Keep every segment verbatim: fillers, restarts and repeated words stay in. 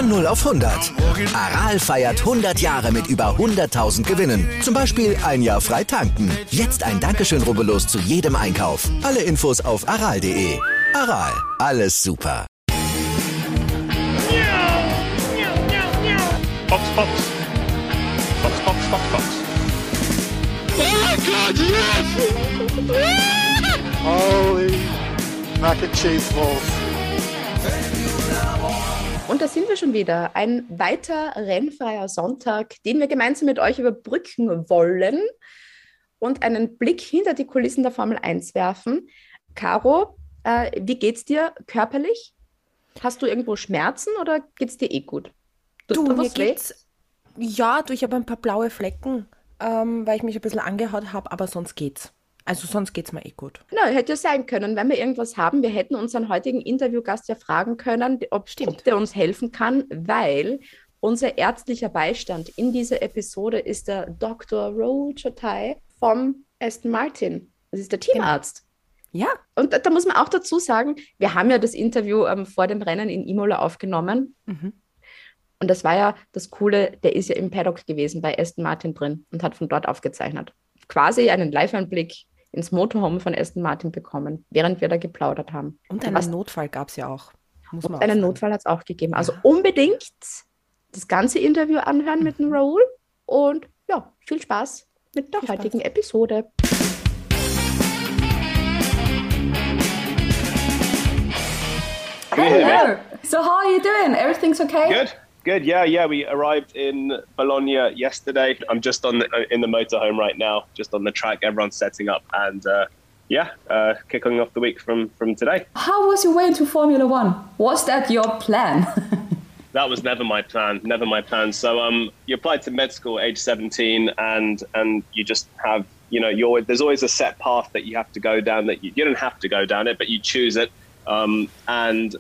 Von null auf hundert. Aral feiert hundert Jahre mit über hunderttausend Gewinnen. Zum Beispiel ein Jahr frei tanken. Jetzt ein Dankeschön, rubbellos zu jedem Einkauf. Alle Infos auf aral punkt de. Aral, alles super. Fox, Fox. Fox, Fox, Fox, Fox. Oh my God, yes! Holy mac and cheese balls. Und da sind wir schon wieder. Ein weiter rennfreier Sonntag, den wir gemeinsam mit euch überbrücken wollen und einen Blick hinter die Kulissen der Formel eins werfen. Caro, äh, wie geht's dir körperlich? Hast du irgendwo Schmerzen oder geht's dir eh gut? Du, mir geht's, ja, du, ich habe ein paar blaue Flecken, ähm, weil ich mich ein bisschen angehaut habe, aber sonst geht's. Also sonst geht's mir eh gut. Genau, hätte ja sein können, wenn wir irgendwas haben. Wir hätten unseren heutigen Interviewgast ja fragen können, ob, ob der uns helfen kann, weil unser ärztlicher Beistand in dieser Episode ist der Doktor Rahul Chotai vom Aston Martin. Das ist der Teamarzt. Ja. Und da, da muss man auch dazu sagen, wir haben ja das Interview ähm, vor dem Rennen in Imola aufgenommen. Mhm. Und das war ja das Coole, der ist ja im Paddock gewesen bei Aston Martin drin und hat von dort aufgezeichnet. Quasi einen Live-Einblick ins Motorhome von Aston Martin bekommen, während wir da geplaudert haben. Und einen Was, Notfall gab es ja auch. Muss man und einen Notfall hat es auch gegeben. Also unbedingt das ganze Interview anhören mit dem Rahul. Und ja, viel Spaß mit der viel heutigen Spaß. Episode. Hello. So how are you doing? Everything's okay? Good. Good. Yeah, yeah. We arrived in Bologna yesterday. I'm just on the, in the motorhome right now, just on the track. Everyone's setting up, and uh, yeah, uh, kicking off the week from from today. How was your way into Formula One? Was that your plan? That was never my plan. Never my plan. So um, you applied to med school age seventeen, and and you just have, you know, you're there's always a set path that you have to go down. That you, you don't have to go down it, but you choose it. Um, and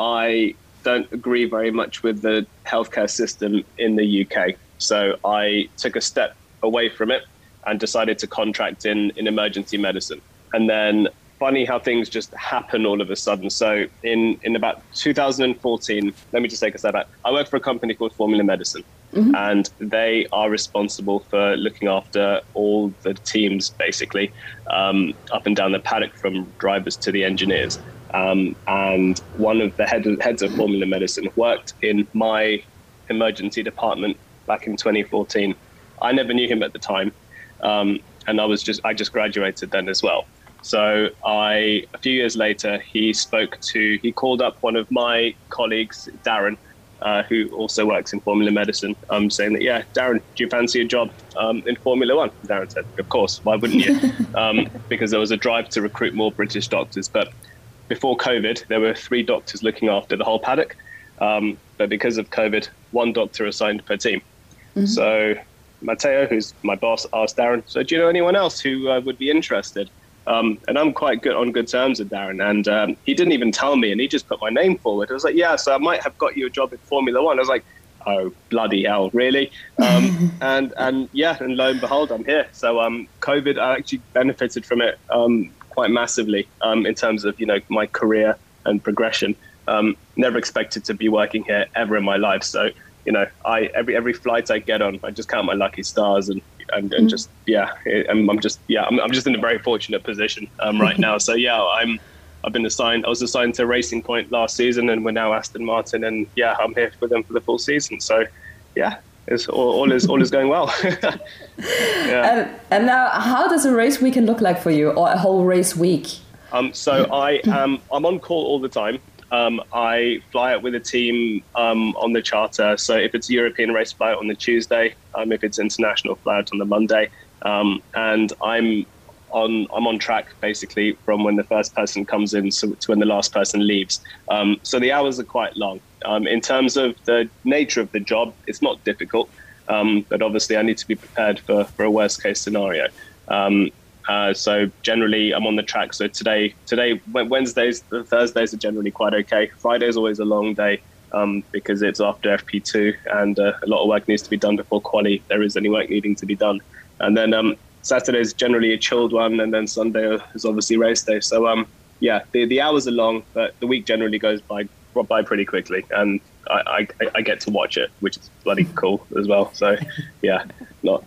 I don't agree very much with the healthcare system in the U K. So I took a step away from it and decided to contract in, in emergency medicine. And then funny how things just happen all of a sudden. So in, in about two thousand fourteen, let me just take a step back. I work for a company called Formula Medicine. Mm-hmm. And they are responsible for looking after all the teams, basically, um, up and down the paddock, from drivers to the engineers. Um, and one of the head, heads of Formula Medicine worked in my emergency department back in twenty fourteen. I never knew him at the time, um, and I was just I just graduated then as well. So I a few years later, he spoke to he called up one of my colleagues, Darren, uh, who also works in Formula Medicine, um, saying that, yeah, Darren, do you fancy a job um, in Formula One? Darren said, of course, why wouldn't you? um, because there was a drive to recruit more British doctors, but before COVID, there were three doctors looking after the whole paddock. Um, but because of COVID, one doctor assigned per team. Mm-hmm. So Matteo, who's my boss, asked Darren, so do you know anyone else who uh, would be interested? Um, and I'm quite good on good terms with Darren. And um, he didn't even tell me, and he just put my name forward. I was like, yeah, so I might have got you a job in Formula One. I was like, oh, bloody hell, really? Um, and, and yeah, and lo and behold, I'm here. So um, COVID, I actually benefited from it um, quite massively um, in terms of, you know, my career and progression. Um, never expected to be working here ever in my life. So, you know, I every every flight I get on, I just count my lucky stars and and, and mm. just yeah, I'm, I'm just yeah, I'm, I'm just in a very fortunate position um, right now. So yeah, I'm I've been assigned. I was assigned to Racing Point last season, and we're now Aston Martin, and yeah, I'm here with them for the full season. So yeah. It's all, all is all is going well. yeah. And, and now, how does a race weekend look like for you, or a whole race week? Um, so I am I'm on call all the time. Um, I fly out with a team um, on the charter. So if it's a European race, fly out on the Tuesday. Um, if it's international, fly out on the Monday. Um, and I'm on I'm on track basically from when the first person comes in to, to when the last person leaves. Um, so the hours are quite long. Um, in terms of the nature of the job, it's not difficult, um, but obviously I need to be prepared for, for a worst case scenario. Um, uh, so generally I'm on the track. So today, today Wednesdays, Thursdays are generally quite okay. Friday's always a long day um, because it's after F P two and uh, a lot of work needs to be done before quali. If there is any work needing to be done. And then um, Saturday is generally a chilled one, and then Sunday is obviously race day. So um, yeah, the, the hours are long, but the week generally goes by by pretty quickly, and I, I, I get to watch it, which is bloody cool as well. So, yeah, not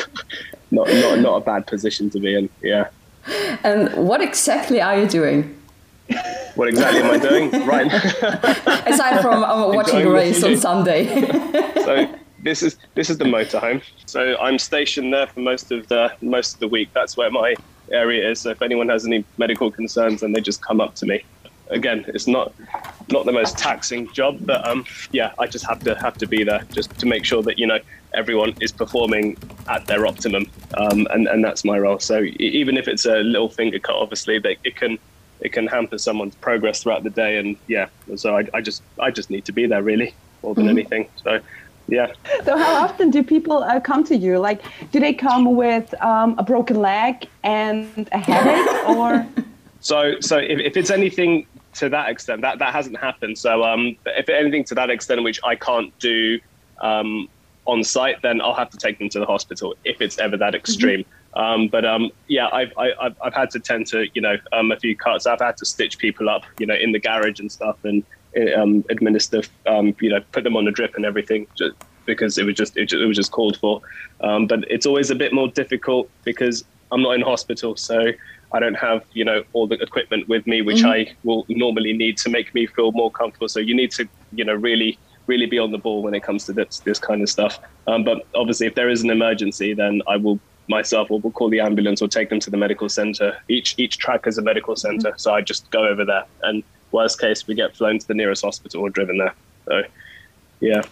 not not not a bad position to be in. Yeah. And what exactly are you doing? What exactly am I doing? Right. Aside from um, watching the race on Sunday. So this is this is the motorhome. So I'm stationed there for most of the most of the week. That's where my area is. So if anyone has any medical concerns, then they just come up to me. Again, it's not not the most taxing job, but um, yeah, I just have to have to be there just to make sure that, you know, everyone is performing at their optimum, um, and and that's my role. So even if it's a little finger cut, obviously, they, it can it can hamper someone's progress throughout the day, and yeah, so I, I just I just need to be there really more than mm-hmm. anything. So yeah. So how often do people uh, come to you? Like, do they come with um, a broken leg and a headache, or? So so if, if it's anything to that extent, that that hasn't happened. So um, if anything to that extent, which I can't do um, on site, then I'll have to take them to the hospital if it's ever that extreme. Mm-hmm. Um, but um, yeah, I've, I've I've had to tend to, you know, um, a few cuts. I've had to stitch people up, you know, in the garage and stuff, and um, administer, um, you know, put them on a drip and everything, just because it was just it, it was just called for. Um, but it's always a bit more difficult because I'm not in hospital, so I don't have, you know, all the equipment with me, which mm-hmm. I will normally need to make me feel more comfortable. So you need to, you know, really, really be on the ball when it comes to this, this kind of stuff. Um, but obviously, if there is an emergency, then I will myself or will call the ambulance or take them to the medical center. Each each track is a medical center, mm-hmm. so I just go over there. And worst case, we get flown to the nearest hospital or driven there. So, yeah.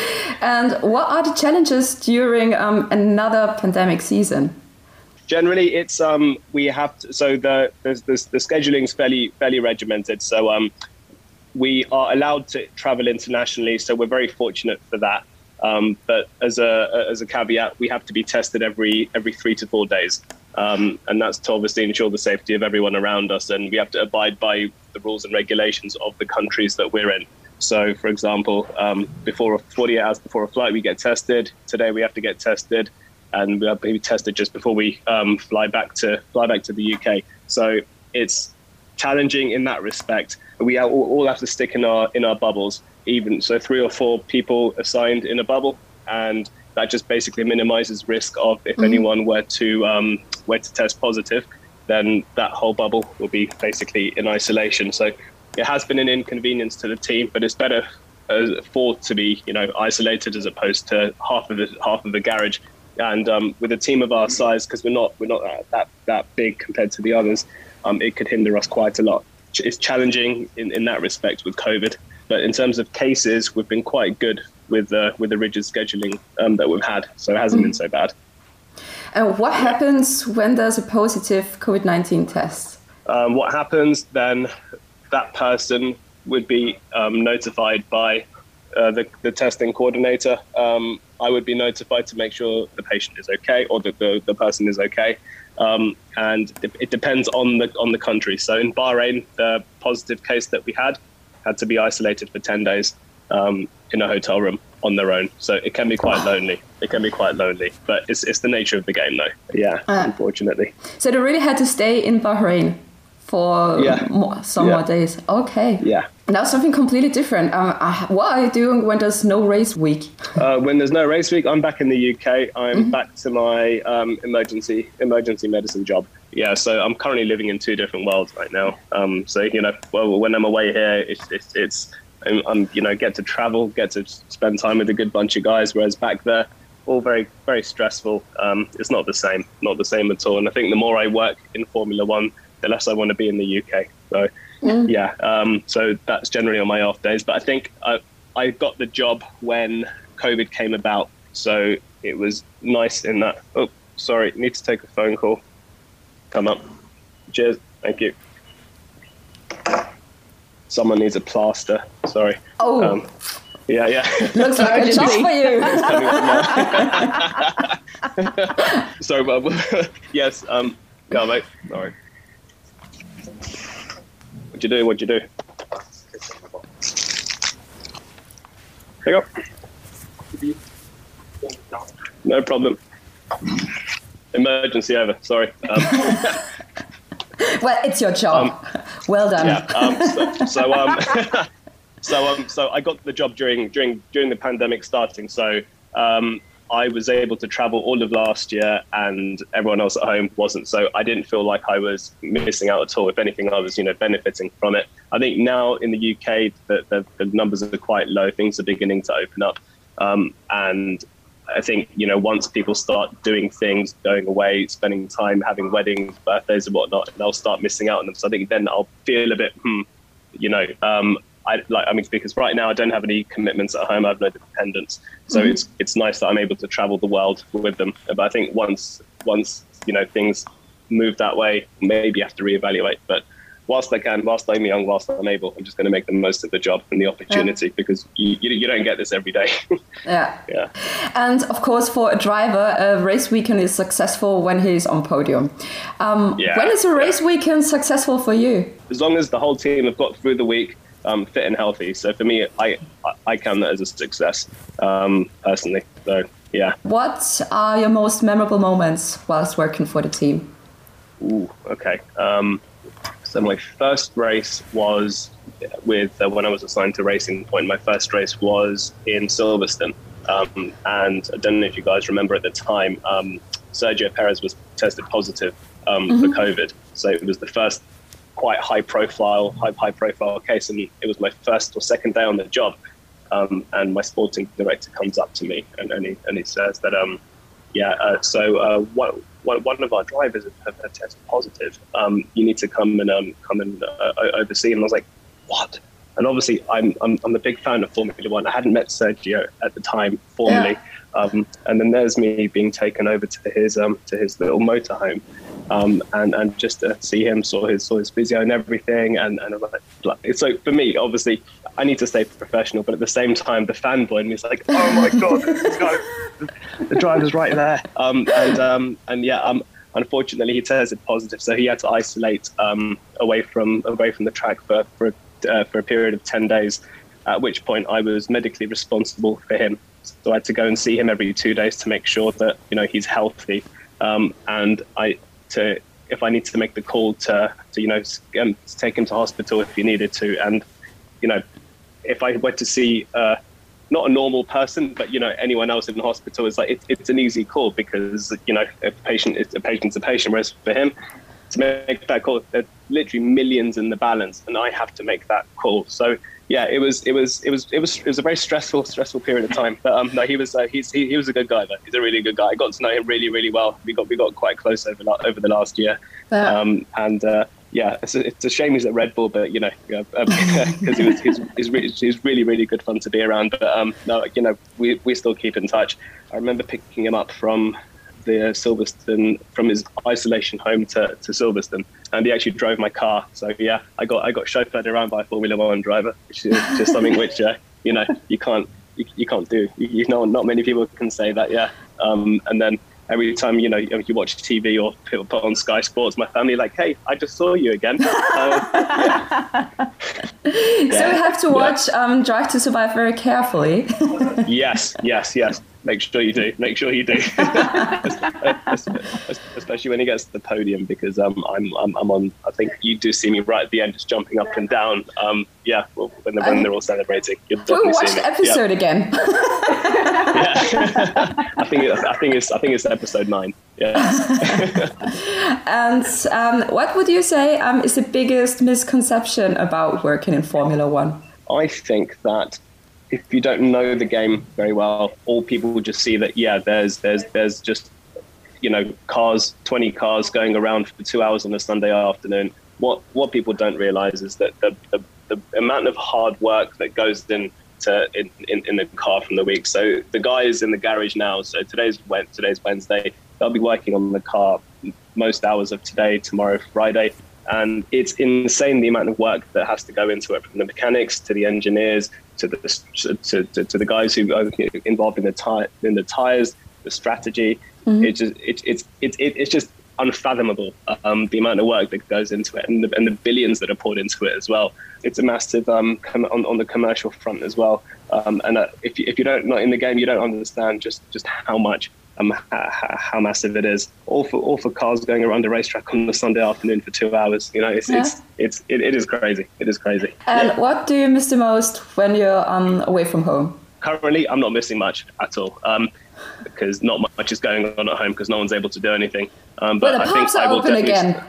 And what are the challenges during um, another pandemic season? Generally, it's um we have to, so the the the, the scheduling is fairly fairly regimented. So um we are allowed to travel internationally. So we're very fortunate for that. Um, but as a as a caveat, we have to be tested every every three to four days, um, and that's to obviously ensure the safety of everyone around us. And we have to abide by the rules and regulations of the countries that we're in. So, for example, um, before forty-eight hours before a flight, we get tested. Today, we have to get tested. And we have to be tested just before we um, fly back to fly back to the U K. So it's challenging in that respect. We all, all have to stick in our in our bubbles. Even so, three or four people assigned in a bubble, and that just basically minimises risk of if mm-hmm. anyone were to um, were to test positive, then that whole bubble will be basically in isolation. So it has been an inconvenience to the team, but it's better uh, for to be, you know, isolated as opposed to half of the half of the garage. And um, with a team of our size, because we're not we're not that that big compared to the others, um, it could hinder us quite a lot. It's challenging in, in that respect with COVID. But in terms of cases, we've been quite good with uh, with the rigid scheduling um, that we've had, so it hasn't mm. been so bad. And what happens when there's a positive COVID nineteen test? Um, what happens then? That person would be um, notified by uh, the the testing coordinator. Um, I would be notified to make sure the patient is okay or that the, the person is okay. Um, and it, it depends on the on the country. So in Bahrain, the positive case that we had had to be isolated for ten days um, in a hotel room on their own. So it can be quite lonely. It can be quite lonely, but it's it's the nature of the game though. Yeah, uh, unfortunately. So they really had to stay in Bahrain for yeah. more, some yeah. more days. Okay. Yeah. Now something completely different. Um, uh, what are you doing when there's no race week? Uh, when there's no race week, I'm back in the U K. I'm mm-hmm. back to my um, emergency emergency medicine job. Yeah, so I'm currently living in two different worlds right now. Um, so you know, well, when I'm away here, it's it's, it's I'm, I'm you know get to travel, get to spend time with a good bunch of guys. Whereas back there, all very very stressful. Um, it's not the same, not the same at all. And I think the more I work in Formula One, the less I want to be in the U K. So. Mm. Yeah, um, so that's generally on my off days. But I think I, I got the job when COVID came about. So it was nice in that. Oh, sorry, need to take a phone call. Come up. Cheers. Thank you. Someone needs a plaster. Sorry. Oh. Um, yeah, yeah. Looks like a job for you. Sorry, but yes. Um, go on, mate. Sorry. What'd you do? What'd you do? Hang up. No problem. Emergency over. Sorry. Um, well, it's your job. Um, well done. Yeah. Um, so, so um, so um, so I got the job during during during the pandemic starting. So um, I was able to travel all of last year, and everyone else at home wasn't. So I didn't feel like I was missing out at all. If anything, I was, you know, benefiting from it. I think now in the U K, the, the, the numbers are quite low. Things are beginning to open up. Um, and I think, you know, once people start doing things, going away, spending time, having weddings, birthdays and whatnot, they'll start missing out on them. So I think then I'll feel a bit, hmm, you know, um, I like, I mean, because right now I don't have any commitments at home. I have no dependents. So mm-hmm. it's, it's nice that I'm able to travel the world with them. But I think once, once, you know, things move that way, maybe I have to reevaluate. But whilst I can, whilst I'm young, whilst I'm able, I'm just going to make the most of the job and the opportunity yeah. because you, you, you don't get this every day. yeah. Yeah. And of course, for a driver, a race weekend is successful when he's on podium. Um, yeah. When is a race yeah. weekend successful for you? As long as the whole team have got through the week, um, fit and healthy. So for me, I, I count that as a success, um, personally. So, yeah. What are your most memorable moments whilst working for the team? Ooh, okay. Um, So my first race was with, uh, when I was assigned to Racing Point, my first race was in Silverstone. Um, and I don't know if you guys remember at the time, um, Sergio Perez was tested positive um, mm-hmm. for COVID. So it was the first quite high profile, high, high profile case. And it was my first or second day on the job. Um, and my sporting director comes up to me and, and, he, and he says that, um, yeah, uh, so uh, what, one of our drivers have, have tested positive. Um, you need to come and um, come and uh, oversee. And I was like, what? And obviously, I'm, I'm I'm a big fan of Formula One. I hadn't met Sergio at the time formally, yeah. um, and then there's me being taken over to his um to his little motorhome, um, and and just to see him, saw his saw his physio and everything, and and I'm like, so for me, obviously, I need to stay professional, but at the same time, the fanboy in me is like, oh my god, this guy, the, the driver's right there, um, and um and yeah, um. Unfortunately, he tested positive, so he had to isolate um, away from away from the track for for, uh, for a period of ten days. At which point, I was medically responsible for him, so I had to go and see him every two days to make sure that you know he's healthy. Um, and I to if I need to make the call to to you know um, take him to hospital if he needed to, and you know if I went to see. Uh, Not a normal person, but you know anyone else in the hospital is like it, it's an easy call because you know a patient is a patient's a patient. Whereas for him to make that call, there's literally millions in the balance, and I have to make that call. So yeah, it was it was it was it was it was a very stressful stressful period of time. But um, no, he was uh, he's he, he was a good guy though. He's a really good guy. I got to know him really really well. We got we got quite close over over the last year, yeah. um, and. Uh, Yeah, it's a, it's a shame he's at Red Bull, but you know, because um, he was he's, he's, really, he's really really good fun to be around. But um, no, you know, we we still keep in touch. I remember picking him up from the Silverstone, from his isolation home to, to Silverstone, and he actually drove my car. So yeah, I got I got chauffeured around by a Formula One driver, which is just something which uh, you know you can't you, you can't do. You, you know, not many people can say that. Yeah, um, and then. Every time, you know, you watch T V or people put on Sky Sports, my family like, hey, I just saw you again. Um, yeah. So you have to watch yeah. um, Drive to Survive very carefully. yes, yes, yes. Make sure you do. Make sure you do. Especially when he gets to the podium, because um, I'm, I'm I'm on. I think you do see me right at the end, just jumping up and down. Um, yeah, well, when they're, when they're all celebrating, you'll definitely we'll watch see the episode yeah. again. yeah. I think I think it's I think it's episode nine. Yeah. And um, what would you say um, is the biggest misconception about working in Formula One? I think that. If you don't know the game very well, all people will just see that, yeah, there's there's there's just, you know, cars, twenty cars going around for two hours on a Sunday afternoon. What what people don't realize is that the the, the amount of hard work that goes in to in, in, in the car from the week. So the guys in the garage now, so today's today's Wednesday, they'll be working on the car most hours of today, tomorrow, Friday. And it's insane the amount of work that has to go into it, from the mechanics to the engineers to the to, to, to the guys who are involved in the tire in the tires, the strategy. Mm-hmm. It just it, it's it's it, it's just unfathomable um, the amount of work that goes into it, and the, and the billions that are poured into it as well. It's a massive um, com- on on the commercial front as well. Um, and uh, if you, if you don't not in the game, you don't understand just just how much um, how, how massive it is. All for all for cars going around a racetrack on a Sunday afternoon for two hours. You know, it's yeah. it's it's it, it is crazy. It is crazy. And yeah. what do you miss the most when you're um, away from home? Currently, I'm not missing much at all. Um, because not much is going on at home because no one's able to do anything. Um, but well, the I think pubs are open again.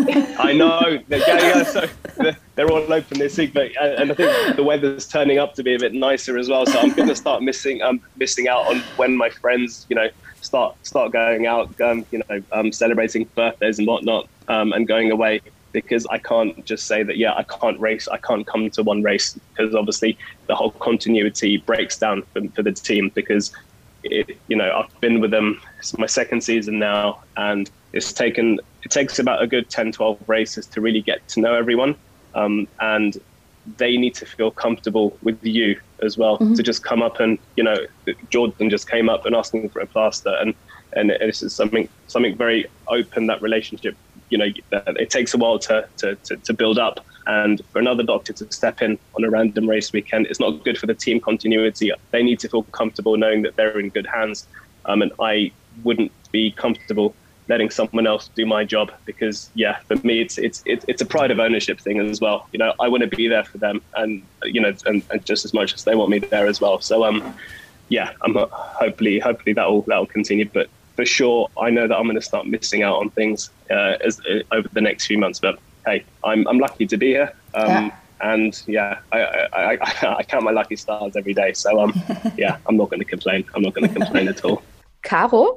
I know. They're, yeah, yeah, so they're, they're all open this week, but and I think the weather's turning up to be a bit nicer as well. So I'm going to start missing um, missing out on when my friends, you know, start start going out, um, you know, um, celebrating birthdays and whatnot, um, and going away. Because I can't just say that, yeah, I can't race, I can't come to one race, because obviously the whole continuity breaks down for, for the team. Because It, you know, I've been with them, it's my second season now, and it's taken, it takes about a good ten, twelve races to really get to know everyone. Um, and they need to feel comfortable with you as well, mm-hmm. to just come up and, you know, Jordan just came up and asking for a plaster, and, and it's something, something very open, that relationship, you know, it takes a while to, to, to, to build up. And for another doctor to step in on a random race weekend, it's not good for the team continuity. They need to feel comfortable knowing that they're in good hands. Um, and I wouldn't be comfortable letting someone else do my job, because, yeah, for me, it's it's it's, it's a pride of ownership thing as well. You know, I want to be there for them, and you know, and, and just as much as they want me there as well. So, um, yeah, I'm hopefully hopefully that will that will continue. But for sure, I know that I'm going to start missing out on things uh, as uh, over the next few months. But hey, I'm I'm lucky to be here, um, yeah. and yeah, I, I, I I count my lucky stars every day. So um, yeah, I'm not going to complain. I'm not going to complain at all. Caro,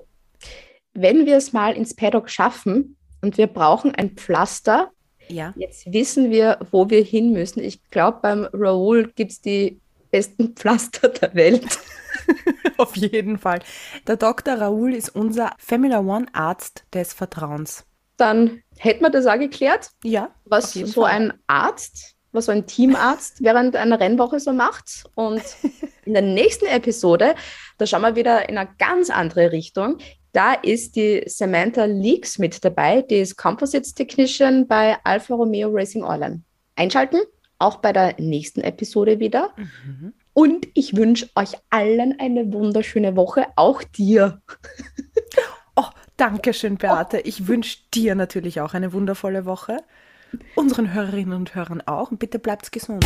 wenn wir es mal ins Paddock schaffen und wir brauchen ein Pflaster, ja. Jetzt wissen wir, wo wir hin müssen. Ich glaube, beim Raoul gibt es die besten Pflaster der Welt. Auf jeden Fall. Der Doktor Raoul ist unser Formula One Arzt des Vertrauens. Dann hätten wir das auch geklärt, ja, was so Fall. ein Arzt, was so ein Teamarzt während einer Rennwoche so macht. Und in der nächsten Episode, da schauen wir wieder in eine ganz andere Richtung. Da ist die Samantha Leaks mit dabei, die ist Composites Technician bei Alfa Romeo Racing Orlen. Einschalten, auch bei der nächsten Episode wieder. Mhm. Und ich wünsche euch allen eine wunderschöne Woche, auch dir. Oh, danke schön, Beate. Ich wünsche dir natürlich auch eine wundervolle Woche. Unseren Hörerinnen und Hörern auch. Und bitte bleibt's gesund.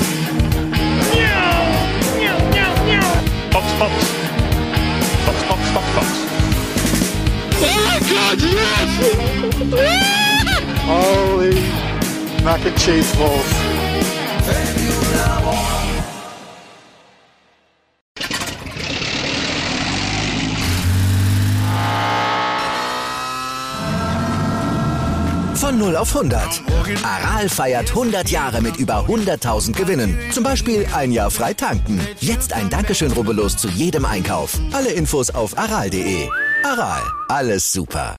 Fox, Fox. Fox, Fox, Fox, Fox. Oh my God, yes! Holy mac and cheese balls. Von null auf hundert. Aral feiert hundert Jahre mit über hunderttausend Gewinnen. Zum Beispiel ein Jahr frei tanken. Jetzt ein Dankeschön, rubbellos zu jedem Einkauf. Alle Infos auf aral punkt de. Aral, alles super.